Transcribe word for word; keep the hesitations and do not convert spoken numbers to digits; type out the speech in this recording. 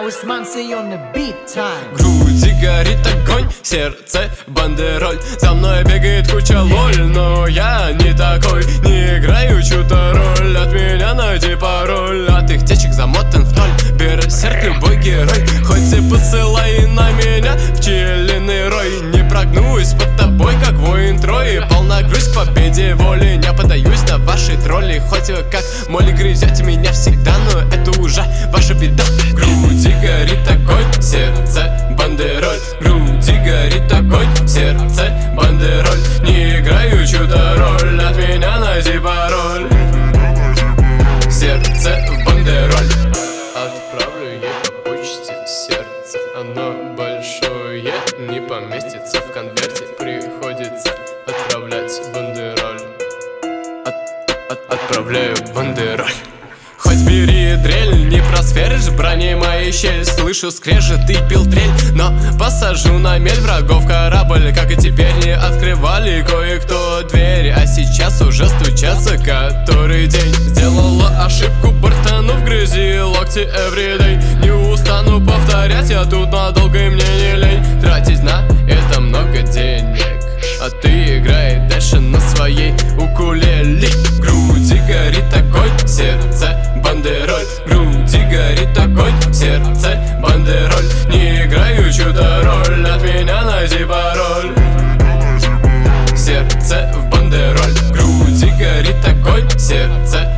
Усман, say on the beat time. Груди горит огонь, сердце бандероль. За мной бегает куча лоль, но я не такой. Не играю чью-то роль, от меня найди пароль. От их течек замотан вдоль, берсерк любой герой. Хоть и посылай на меня пчелиный рой. Не прогнусь под тобой, как воин Трои. Полна грусть к победе воли, не подаюсь на ваши тролли. Хоть вы как моли грызете меня всегда, но это уже ваша беда. В груди горит огонь, сердце бандероль. В груди горит огонь, сердце бандероль. Не играю чью-то роль, от меня найди пароль. Сердце в бандероль. Отправлю ей по почте сердце. Оно большое, не поместится в конверте. Приходится отправлять бандероль. От, от, Отправляю бандероль. Хоть бери дрель, не просферишь брони моей щель. Слышу скрежет и пил трель, но посажу на мель врагов корабль. Как и теперь не открывали кое-кто двери, а сейчас уже стучатся который день. Сделала ошибку, бортану в грязи локти everyday. Не устану повторять, я тут надолго и мне не лень. Тратить на это много денег, а ты играй дальше на своей укулеле. В груди горит огонь, сердце бандероль. В груди горит огонь, сердце бандероль. Не играю чью-то роль, от меня найди пароль. Сердце в бандероль. В груди горит огонь, сердце